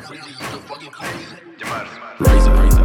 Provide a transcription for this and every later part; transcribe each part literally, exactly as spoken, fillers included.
Razor, razor.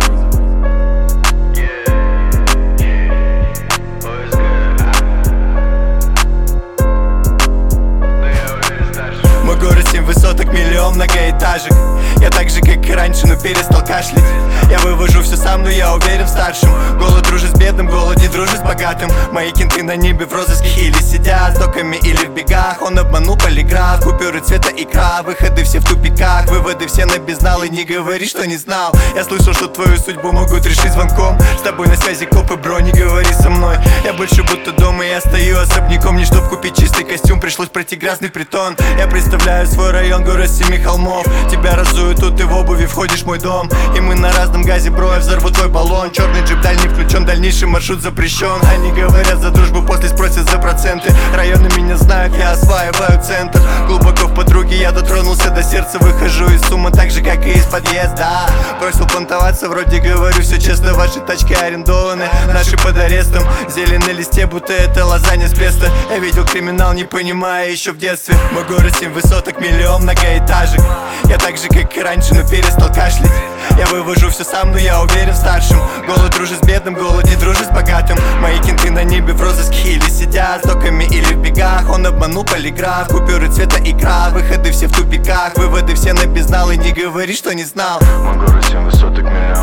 Мой город семь высоток, миллион многоэтажек. Я так же, как и раньше, но перестал кашлять. Я вывожу все сам, но я уверен в старшем. Голод дружит с бедным, голод не дружит с богатым. Мои кенты на небе в розыске или сидят с доками, или в бегах. Он обманул полиграф, купюры цвета икра. Выходы все в тупиках, выводы все на безнал. И не говори, что не знал. Я слышал, что твою судьбу могут решить звонком. С тобой на связи копы, бро, не говори со мной. Я больше будто дома, я стою особняком. Не чтоб купить чистый костюм, пришлось пройти грязный притон. Я представляю свой район, город семи холмов. Тебя разуют тут и в обуви входишь в мой дом. И мы на разном газе, бро, я взорву твой баллон. Черный джип дальний включен, дальнейший маршрут запрещен. Они говорят за дружбу, после спросят за проценты. Районы меня знают, я осваиваю центр. Глубоко в подруге я дотронулся до сердца. Выхожу из суммы так же, как и из подъезда. Бросил понтоваться, вроде говорю все честно. Ваши тачки арендованы, наши под арестом. Зелень на листе, будто это лазанья с песто. Я видел криминал, не понимая еще в детстве. Мой город семь высоток, миллион многоэтажек. Я так же, как и раньше, но перестал кашлять. Я вывожу все сам, но я уверен в старшем. Голод дружит с бедным, голод не дружит с богатым. Мои кенты на небе в розыске или сидят с доками, или в бегах. Он обманул полиграф, купюры цвета икра. Выходы все в тупиках, выводы все на безнал. И не говори, что не знал. Мой город семь высоток, миллион